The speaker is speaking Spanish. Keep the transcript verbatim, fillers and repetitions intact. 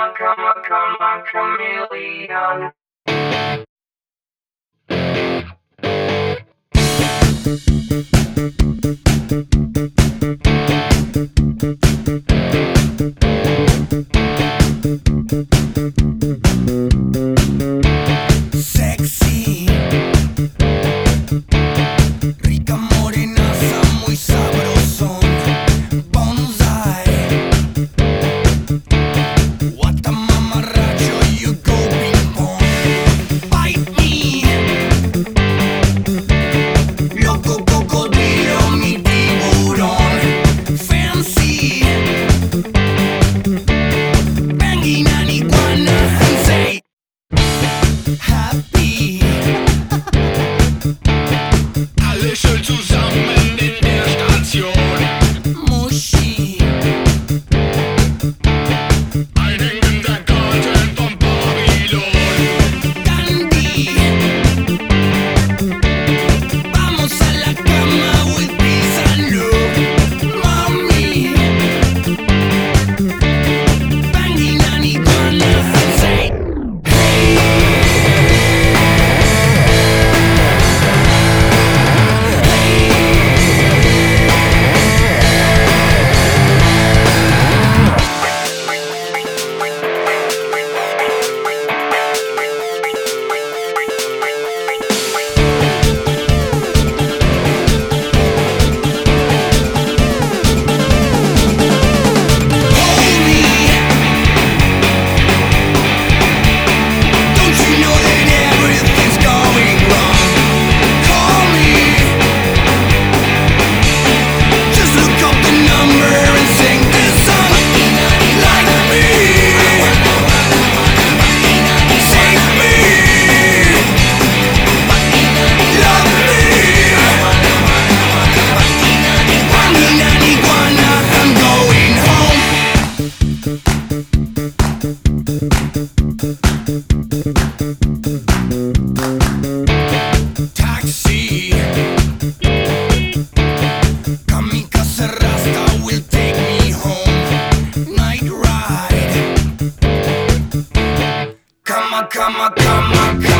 a, come a, come a chameleon. Sexy, rica morenaza, muy sabrosón. Bonsai, what the mamarracho, you go ping pong. Bite me, loco cocodrilo, mi tiburón. Fancy, banging an iguana and say happy. Alle schön zusammen in der Station. Muschi, einhängender Garten von Babylon. Gandhi, vamos a la cama with peace and love. Mommy, banging an iguana and say taxi, kamikaze Rasta will take me home. Night ride, come on, come on, come on, come on.